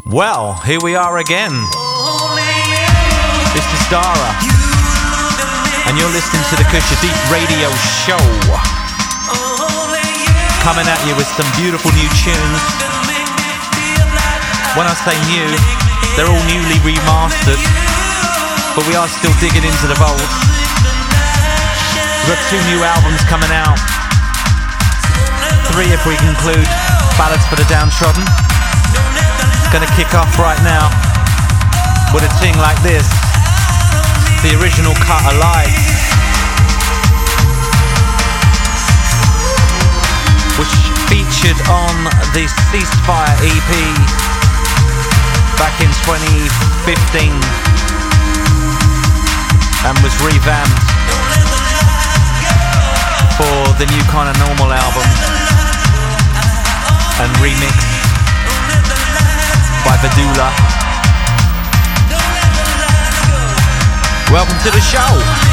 Well, here we are again. This is Dara, and you're listening to the Kusha Deep Radio Show. Coming at you with some beautiful new tunes. When I say new, they're all newly remastered, but we are still digging into the vaults. We've got 2 new albums coming out. 3 if we conclude Ballads for the Downtrodden. Gonna kick off right now with a thing like this. The original cut Alive, which featured on the Ceasefire EP back in 2015 and was revamped for the new Kind of Normal album and remixed by Vidula. Welcome to the show.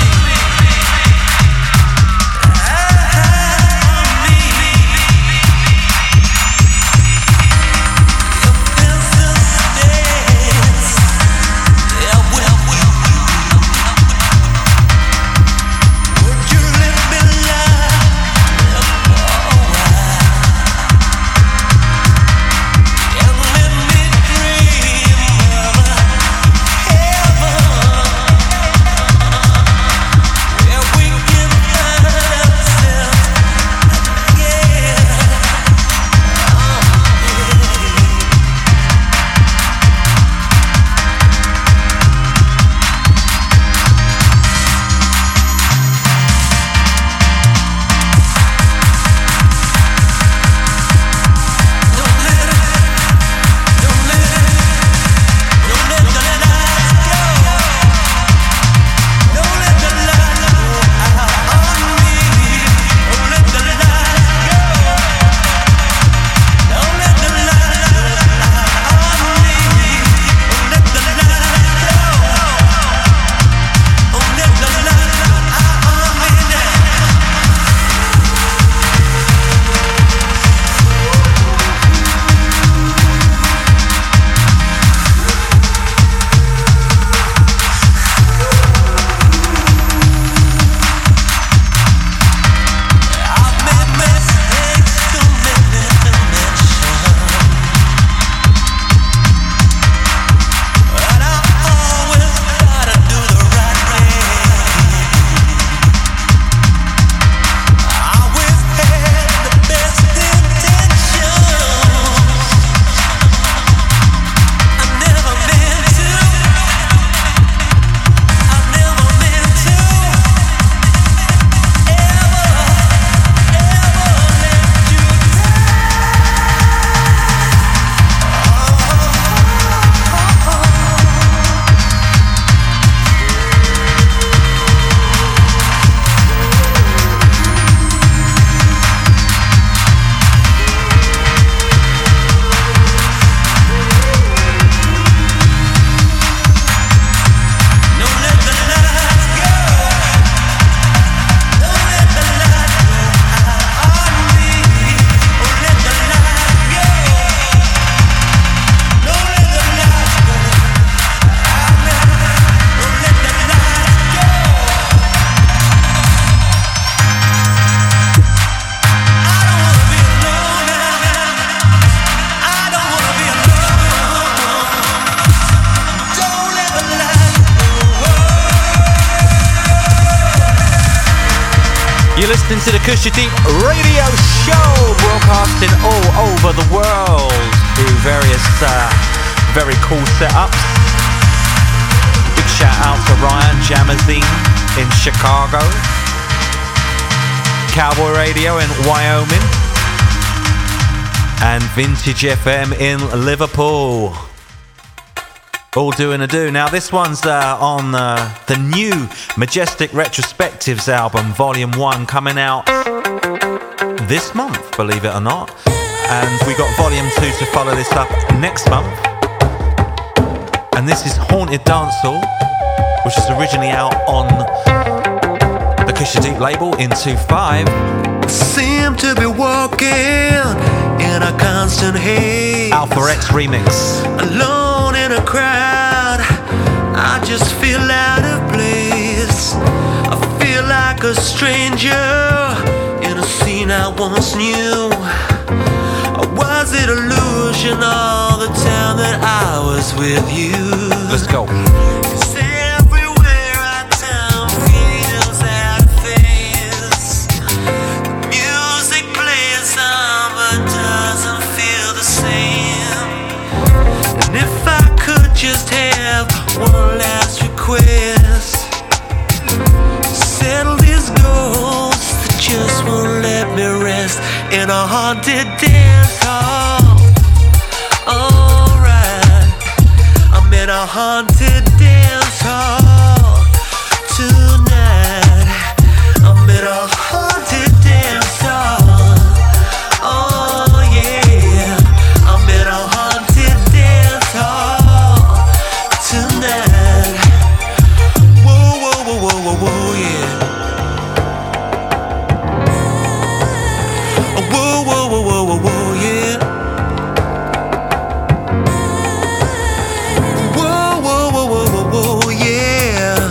Listening to the Kusha Deep Radio Show, broadcasting all over the world through various very cool setups. Big shout out to Ryan Jamazine in Chicago, Cowboy Radio in Wyoming, and Vintage FM in Liverpool. All doing a do. Now this one's on the new Majestic Retrospectives album, Volume 1, coming out this month, believe it or not. And we got Volume 2 to follow this up next month. And this is Haunted Dancehall, which is originally out on the Kusha Deep label in 2005. seem to be walking in a constant haze. Alpha X remix. Alone in a crowd, I just feel out of place. I feel like a stranger in a scene I once knew. Or was it illusion all the time that I was with you? Let's go. Just have one last request. Settle these ghosts that just won't let me rest in a haunted dance hall. Alright, I'm in a haunted dance hall tonight. I'm in a haunted dance hall. Oh yeah, I'm in a haunted dance hall tonight. Whoa, whoa, whoa, whoa, whoa, whoa, yeah. Whoa, whoa, whoa, whoa, whoa, whoa, yeah. Whoa, whoa, whoa, whoa, whoa, whoa, yeah.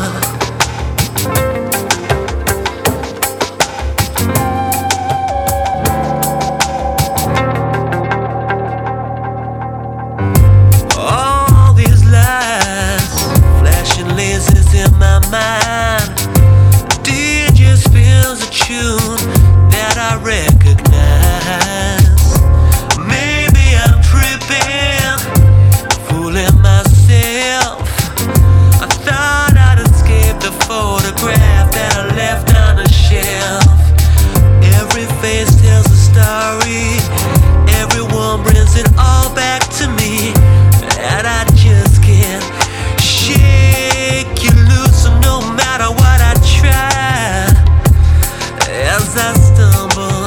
All these lights flashing lasers in my mind. DJ spins a tune that I recognize. Maybe I'm tripping, fooling myself. I thought I'd escape the photograph that I left on the shelf. Every face tells a story. Everyone brings it all back to me, and I just can't shake you loose. So no matter what I try, as I stumble,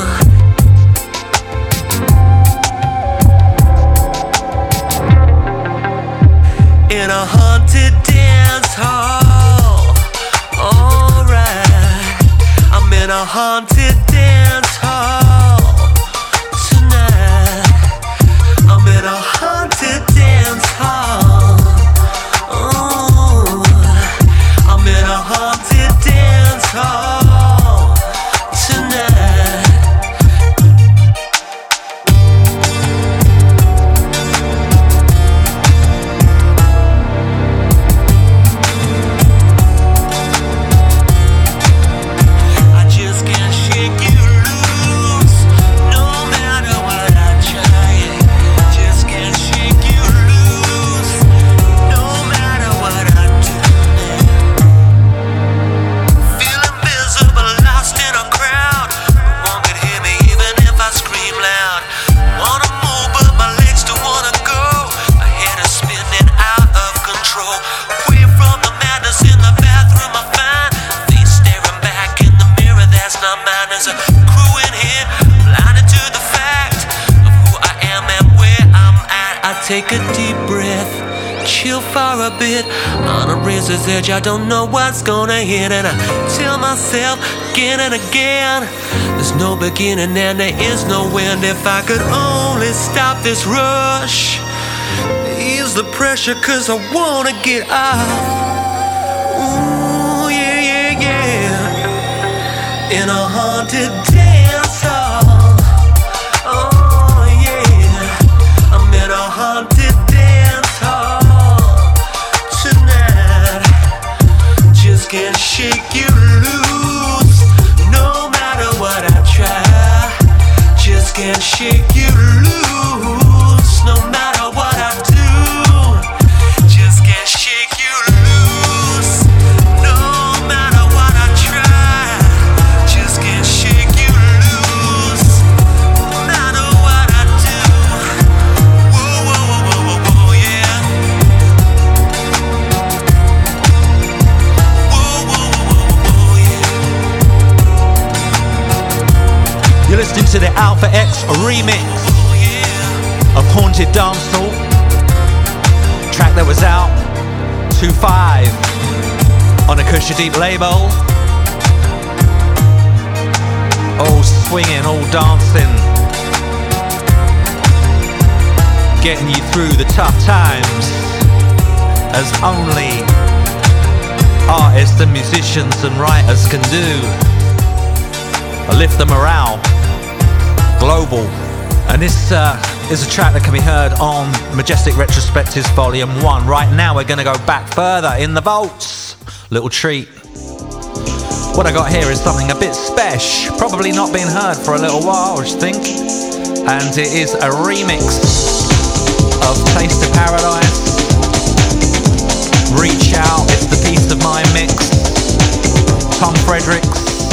in a haunted dance hall. Alright, I'm in a haunted dance hall tonight. I'm in a haunted dance hall. Oh, I'm in a haunted dance hall tonight. I just can't shake you loose, no matter what I try. Just can't shake you loose, no matter what I do. Feel invisible, lost in a crowd. No one could hear me even if I scream loud. Wanna move but my legs don't wanna go. My head is spinning out of control. Away from the madness in the bathroom I find face staring back in the mirror that's not mine. There's a crew in here, blinded to the fact of who I am and where I'm at. I take a deep breath, chill for a bit. On a razor's edge, I don't know what's gonna hit. And I tell myself again and again, there's no beginning and there is no end. If I could only stop this rush, ease the pressure, cause I wanna get off. Ooh, yeah, yeah, yeah. In a haunted dance hall. Oh, yeah. I'm in a haunted dance hall tonight. Just can't shake you loose, no matter what I try. Just can't shake you loose, no matter what I do. Just can't shake you loose, no matter what I try. Just can't shake you loose, no matter what I do. Whoa, whoa, whoa, whoa, whoa, whoa, yeah. Whoa, whoa, whoa, whoa, yeah. You're listening to the Alpha X remix of Haunted Dancehall. Track that was out 2-5 on a Kusha Deep label. all swinging, all dancing, getting you through the tough times, as only artists and musicians and writers can do. Lift the morale, global. And this is a track that can be heard on Majestic Retrospectives Volume 1. Right now we're going to go back further in the vaults. Little treat. What I got here is something a bit special, probably not been heard for a little while, I think. And it is a remix of Taste of Paradise. Reach Out, it's the Peace of Mind mix. Tom Fredericks,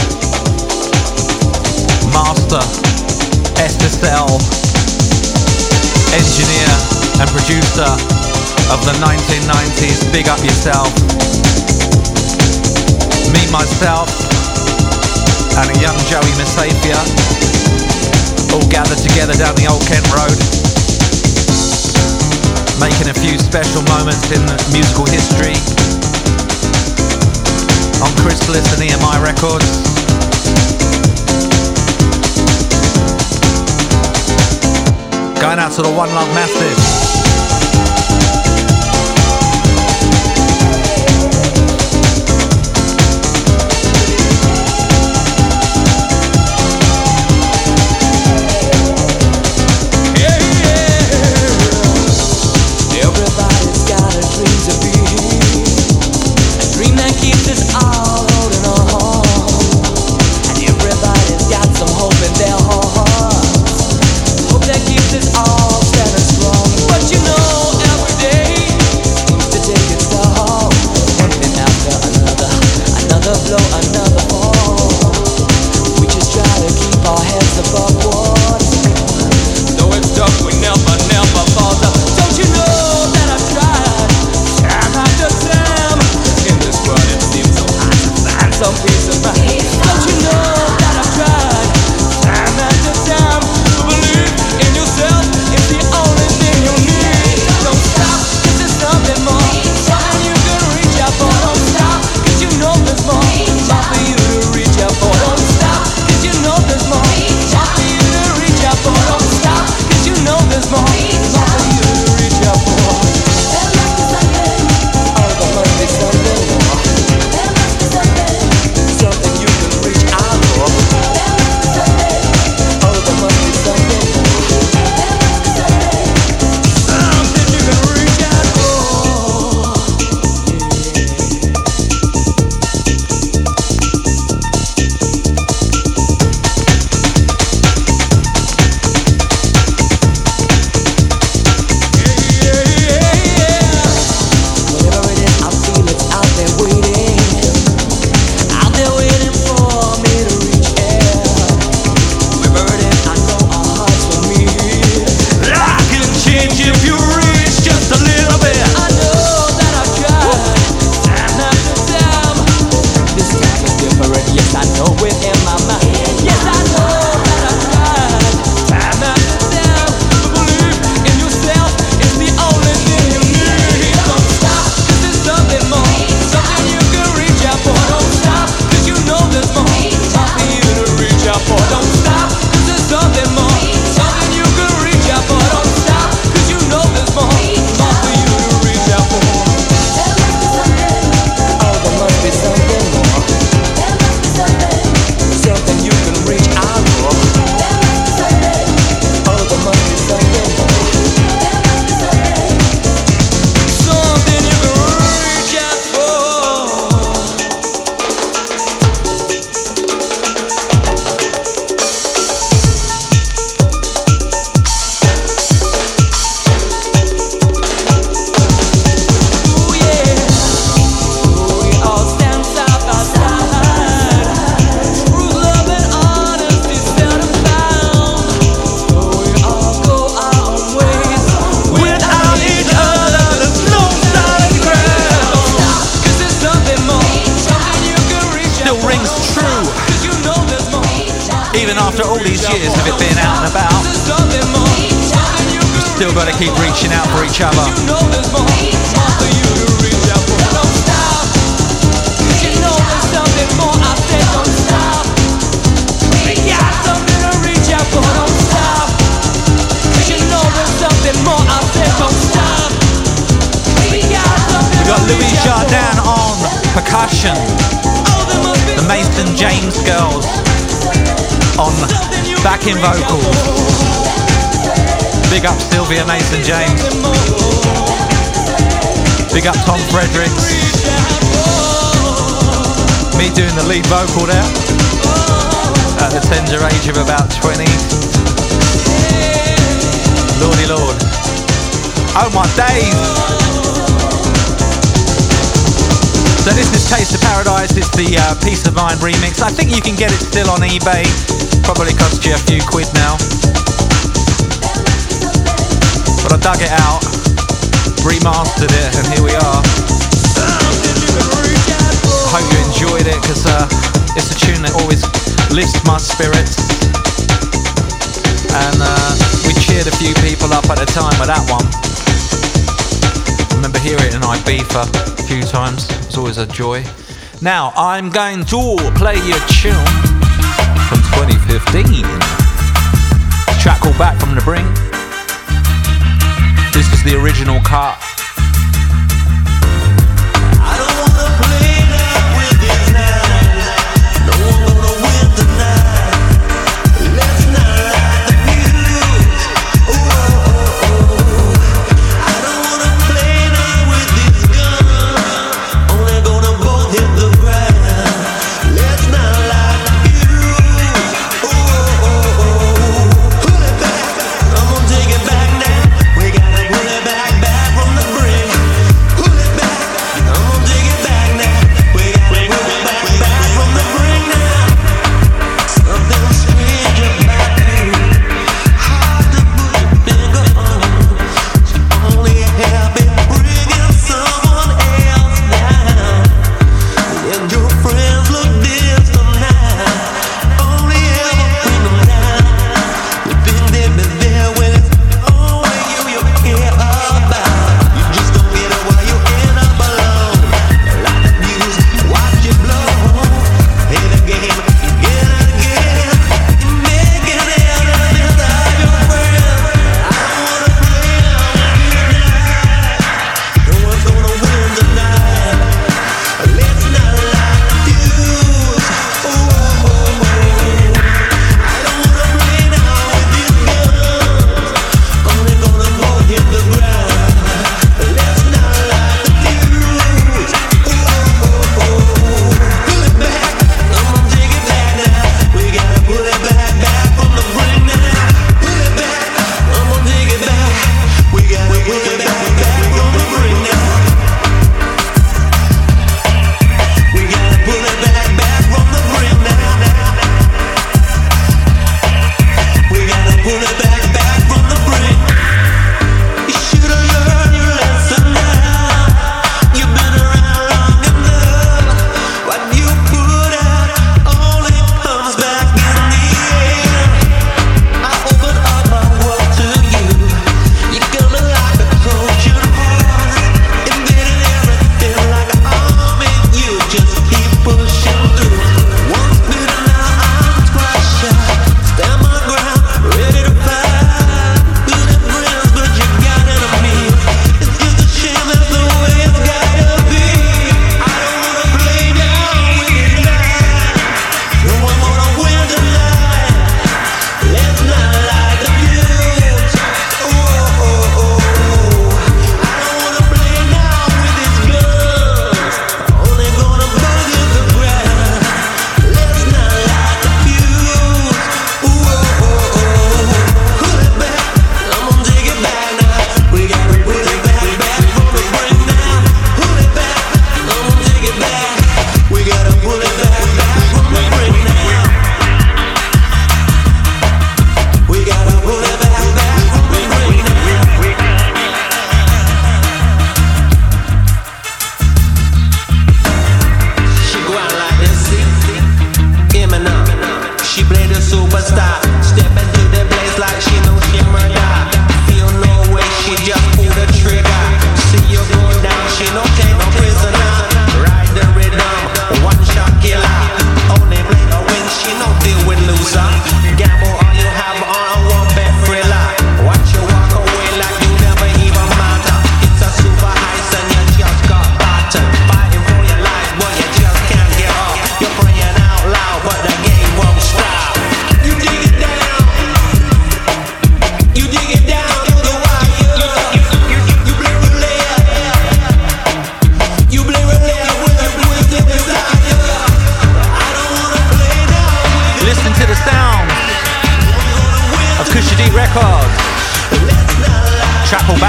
Master, SSL, engineer and producer of the 1990s, Big Up Yourself. Me, myself, and a young Joey Musafia, all gathered together down the Old Kent Road, making a few special moments in musical history on Chrysalis and EMI Records. Going out to the One Love Massive. After all these years of it being out and about, we've still got to keep reaching out for each other. Yeah. Nation, the Mason James Girls on backing vocals. Big up Sylvia Mason James. Big up Tom Fredericks. Me doing the lead vocal there at the tender age of about 20. Lordy Lord. Oh my days. So this is Taste of Paradise. It's the Peace of Mind remix. I think you can get it still on eBay. Probably cost you a few quid now. But I dug it out, remastered it, and here we are. Hope you enjoyed it, because it's a tune that always lifts my spirits. And we cheered a few people up at the time with that one. I remember hearing it in Ibiza a few times. It was always a joy. Now, I'm going to play you a tune from 2015. A track called Back from the Brink. This is the original cut. From the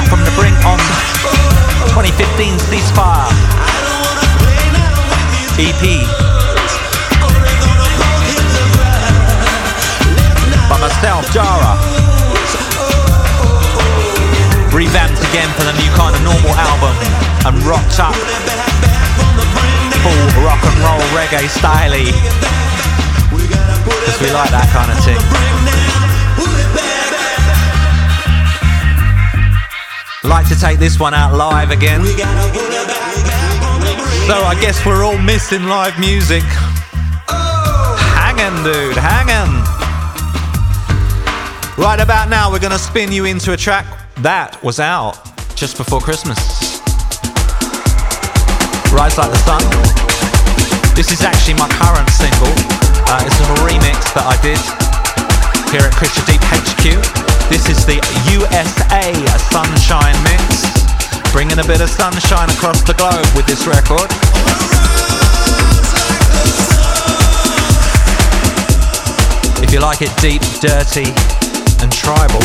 from the brink on 2015 Ceasefire EP by myself, Jara. Revamped again for the new Kind of Normal album and rocked up full rock and roll reggae styley, because we like that kind of thing. Like to take this one out live again, so I guess we're all missing live music. Hangin', dude, hangin'. Right about now we're gonna spin you into a track that was out just before Christmas. Rise Like the Sun. This is actually my current single. It's a remix that I did here at Christian Deep HQ. This is the USA Sunshine Mix, bringing a bit of sunshine across the globe with this record. If you like it deep, dirty and tribal,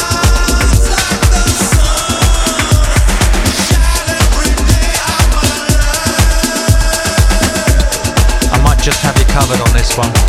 I might just have you covered on this one.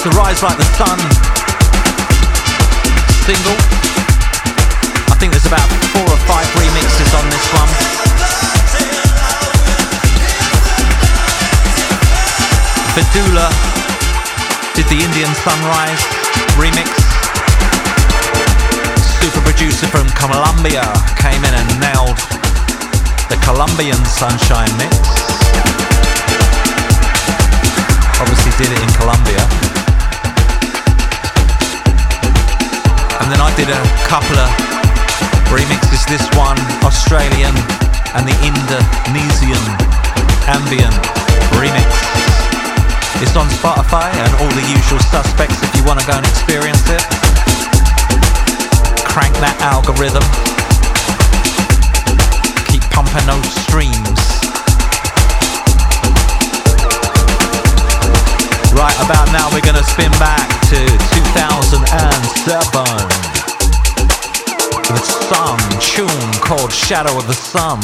the Rise Like the Sun single. I think there's about 4 or 5 remixes on this one. Vidula did the Indian Sunrise remix. Super producer from Colombia came in and nailed the Colombian Sunshine mix. Obviously did it in Colombia. And then I did a couple of remixes. This one, Australian, and the Indonesian ambient remix. It's on Spotify and all the usual suspects if you want to go and experience it. Crank that algorithm. Keep pumping those streams. Right about now we're going to spin back to 2007 with a Sun tune called Shadow of the Sun,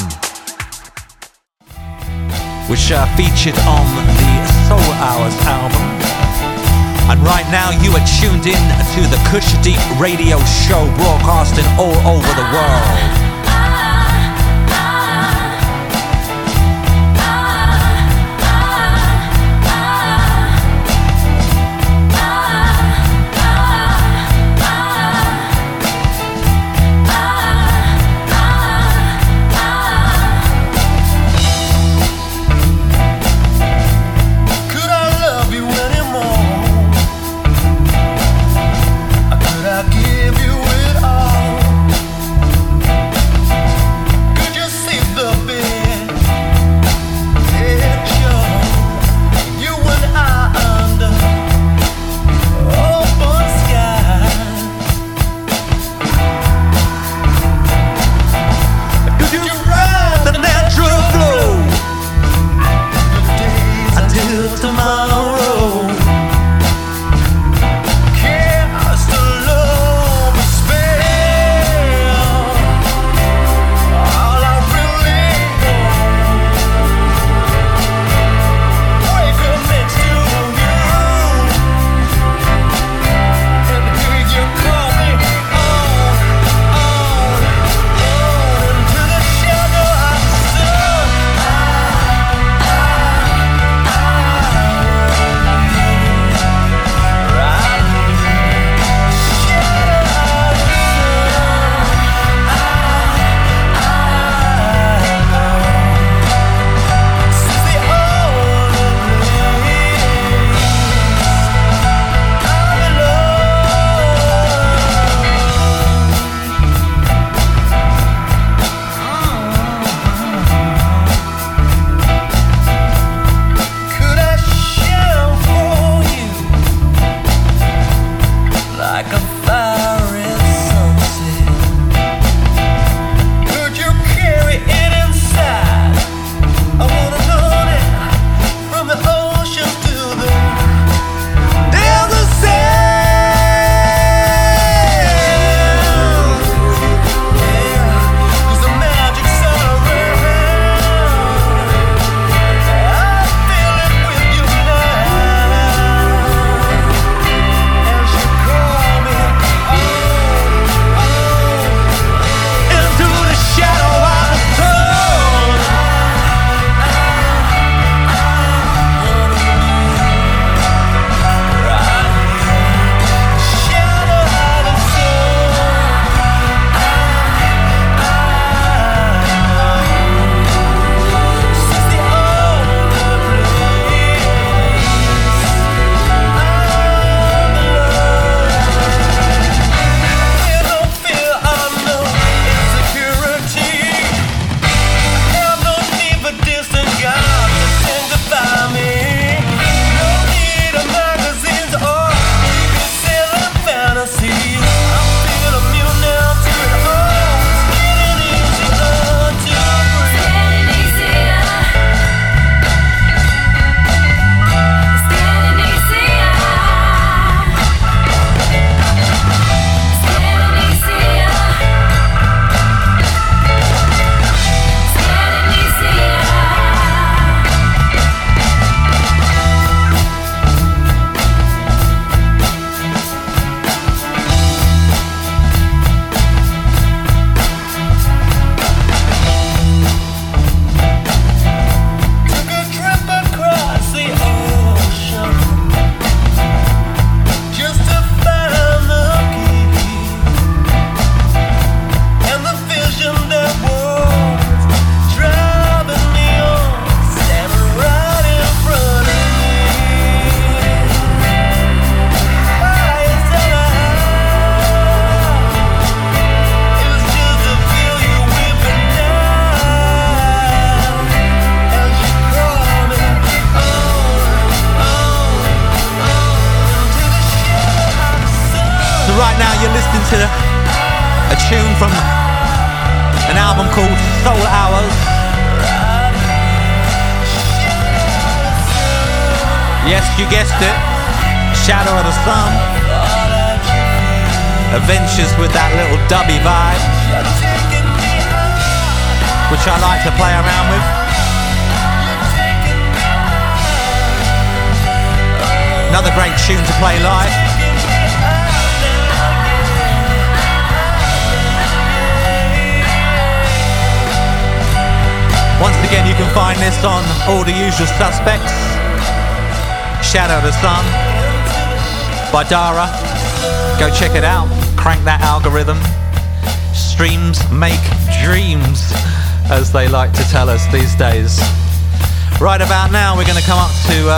which featured on the Soul Hours album. And right now you are tuned in to the Kush Deep Radio Show, broadcasting all over the world. Give you it all. to a tune from an album called Soul Hours. Yes, you guessed it, Shadow of the Sun. Adventures with that little dubby vibe, which I like to play around with. Another great tune to play live. Once again, you can find this on all the usual suspects. Shadow of the Sun by Dara. Go check it out. Crank that algorithm. Streams make dreams, as they like to tell us these days. Right about now, we're going to come up to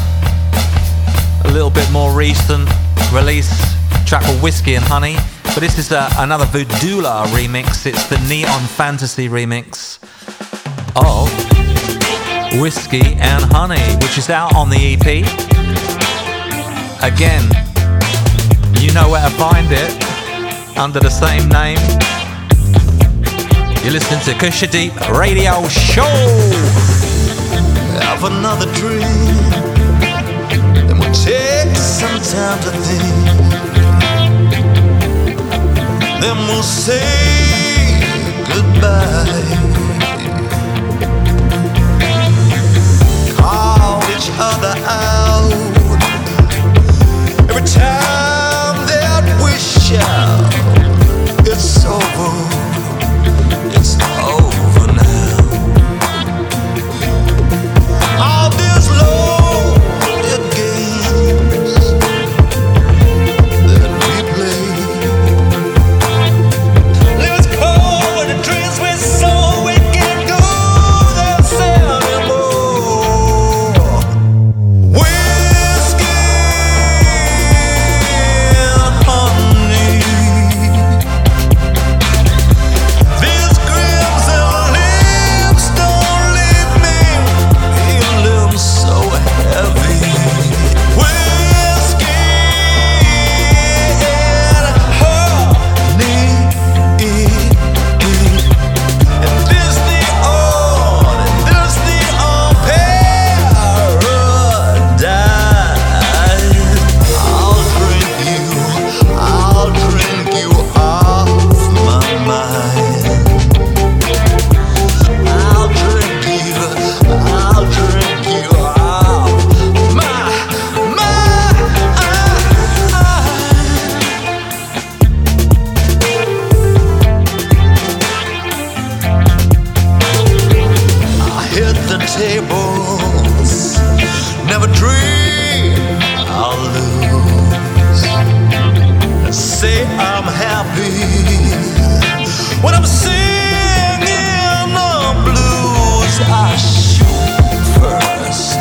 a little bit more recent release, track called Whiskey and Honey. But this is another Voodoola remix. It's the Neon Fantasy remix of Whiskey and Honey, which is out on the EP. Again, you know where to find it, under the same name. You're listening to Kusha Deep Radio Show. Have another dream, then we'll take some time to think. Then we'll say goodbye. Call each other out every time that we shout. It's over, it's over now. All these loaded games that we play. Let's call the dreams we saw. We can do this anymore. Whiskey and honey. These crimson lips don't leave me feeling so heavy. Whiskey and honey. And this the old, and this the old paradise. I'll drink you off my mind. I'll drink you off my mind. I hit the tables, never dream I'll lose. I say I'm happy when I'm singing the blues. I shoot first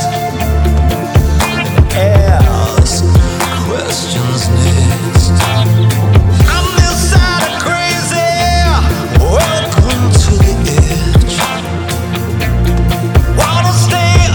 and ask questions next. I'm this side of crazy. Welcome to the edge. Wanna stay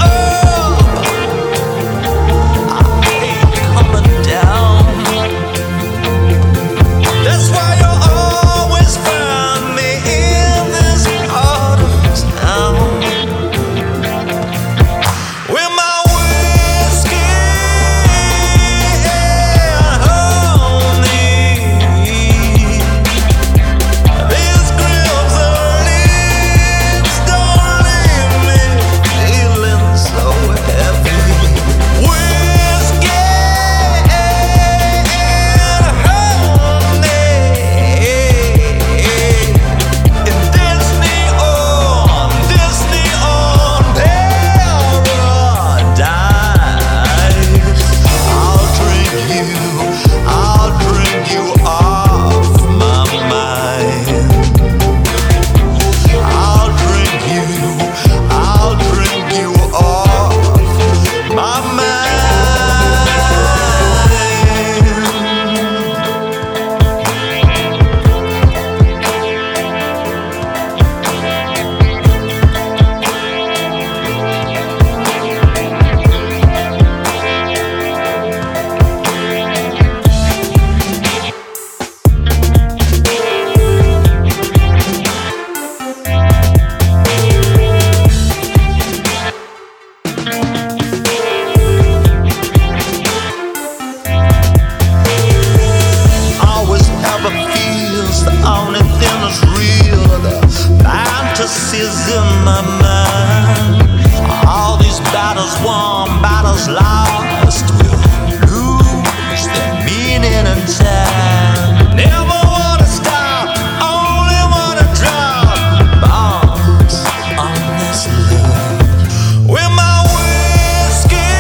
voices in my mind. All these battles won, battles lost will lose their meaning and time. Never wanna stop, only wanna drop bombs on this love. With my whiskey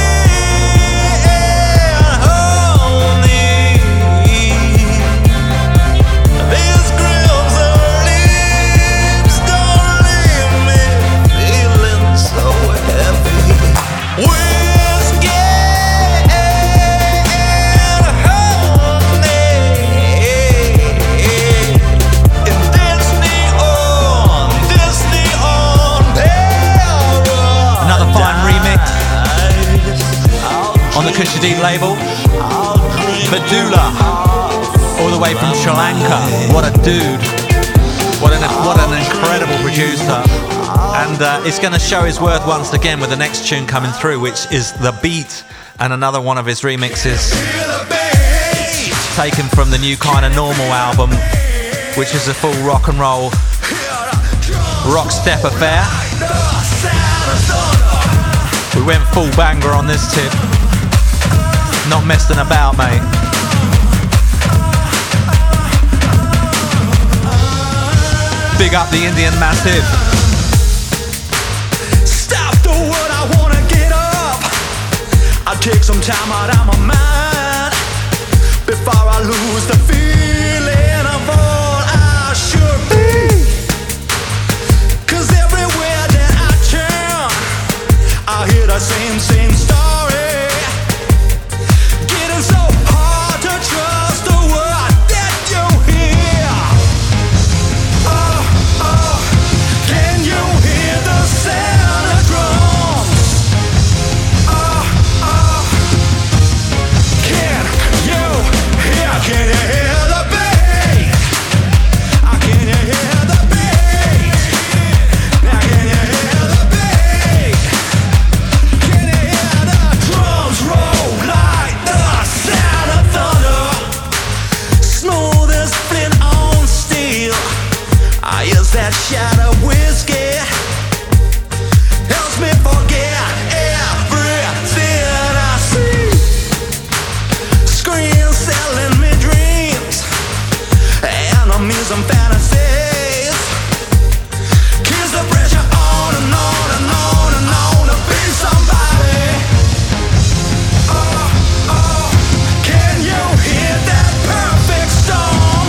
and honey, these grills of leaves don't leave me feeling so heavy. Whiskey and honey, and Disney on paradise. Another fine remix on the Kusha Deep label. Medulla, all the way from Sri Lanka. What a dude. What an incredible producer. And it's going to show his worth once again with the next tune coming through, which is The Beat, and another one of his remixes taken from the new Kind of Normal album, which is a full rock and roll rock step affair. We went full banger on this tip. Not messing about, mate. Big up the Indian Massive. Stop the word, I wanna get up. I take some time out of my mind before I lose the feeling of all I should be. 'Cause everywhere that I turn, I hear the same story. Getting so hard to trust the word that you hear. Oh, can you hear the sound of drums? Oh, can you hear the bass? Can you hear the bass? Now can you hear the bass? Can you hear the drums roll like the sound of thunder? Smooth as flint on steel. I use that shot of whiskey. Helps me forget everything I see. Screens selling me dreams, enemies and fantasies. Keeps the pressure on and on and on and on to be somebody. Can you hear that perfect storm?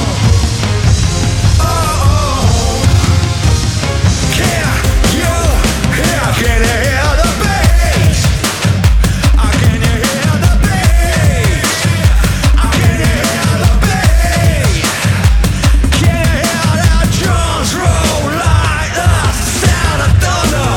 Can you hear the bass? Can you hear the bass? Can you hear the bass? Can you hear the drums roll like the sound of thunder?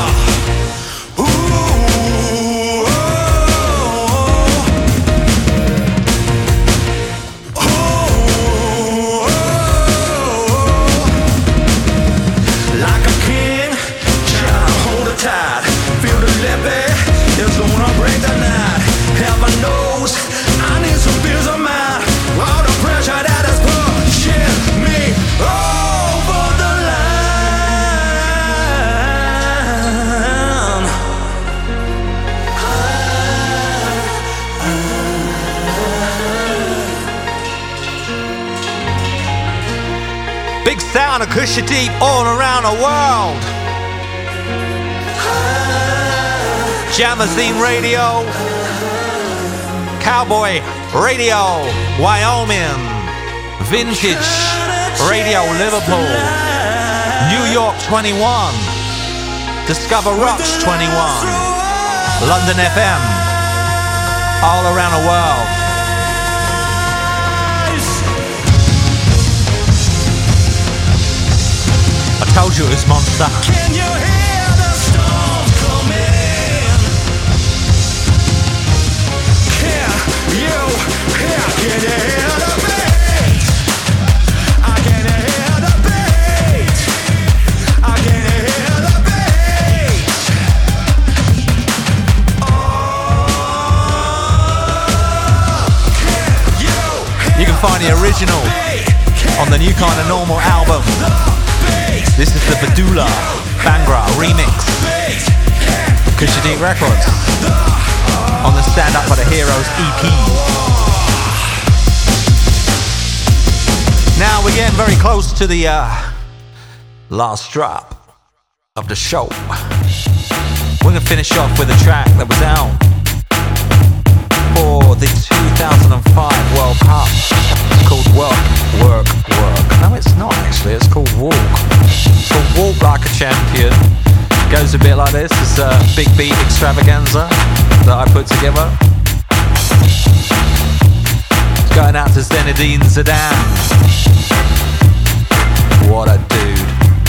Like a king, trying to hold it tight. Feel the levee, it's gonna break the night. Heaven knows I need some peace of mind. All the pressure that is pushing me over the line. Big sound of Kusha Deep all around the world. Jamazine Radio, Cowboy Radio, Wyoming, Vintage Radio, Liverpool, New York 21, Discover Rocks 21, London FM, all around the world. I told you it was Monster. Can you hear the storms coming? Can you hear the bass? Can you hear the bass? Can you hear the bass? You can find the original on the new Kind of Normal album. This is the Vidula Bangra remix. Kushadit Records on the Stand Up for the Heroes EP. Now we're getting very close to the last drop of the show. We're going to finish off with a track that was out for the 2005 World Cup. It's called Work, Work, Work. No, it's not actually. It's called Walk. It's called Walk Like a Champion. It goes a bit like this. It's a big beat extravaganza that I put together. It's going out to Zinedine Zidane. What a dude.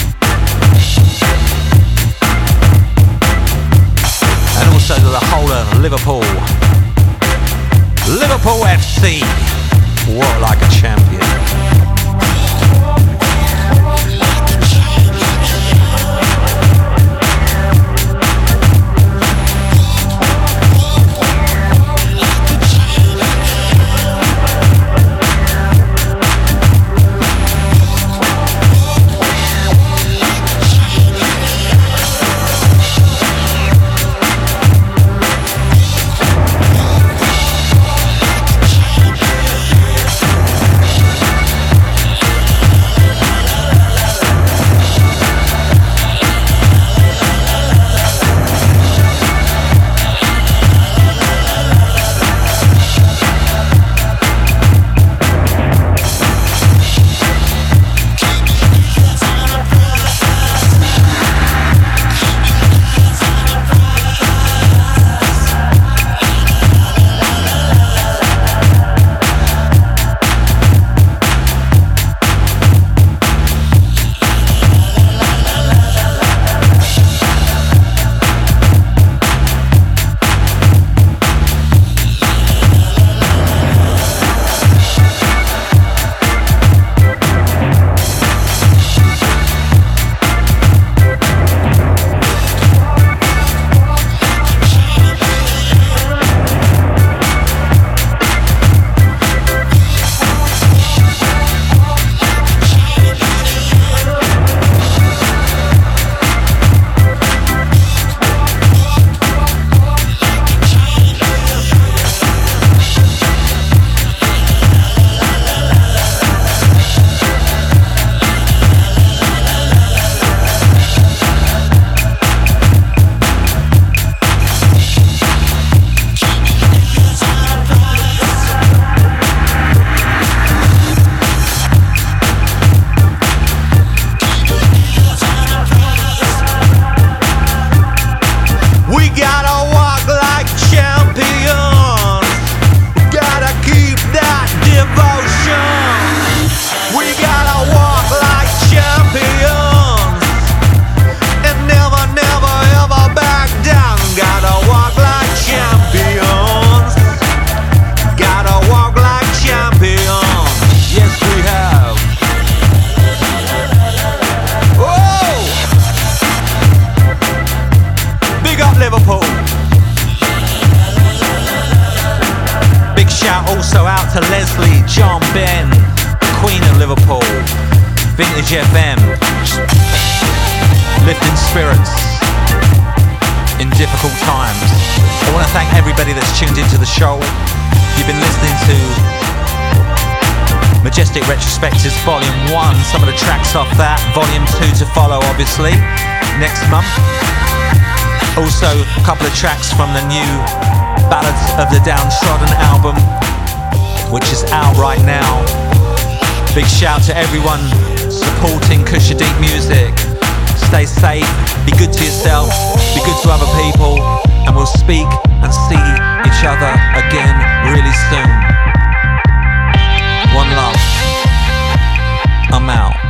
And also to the whole of Liverpool. Liverpool FC. Walk like a champion. To Leslie, John Ben, Queen of Liverpool, Vintage FM, lifting spirits in difficult times. I want to thank everybody that's tuned into the show. You've been listening to Majestic Retrospectives Volume 1, some of the tracks off that, Volume 2 to follow obviously next month. Also a couple of tracks from the new Ballads of the Downtrodden album, which is out right now. Big shout to everyone supporting Kushadit music. Stay safe, be good to yourself, be good to other people, and we'll speak and see each other again really soon. One love. I'm out.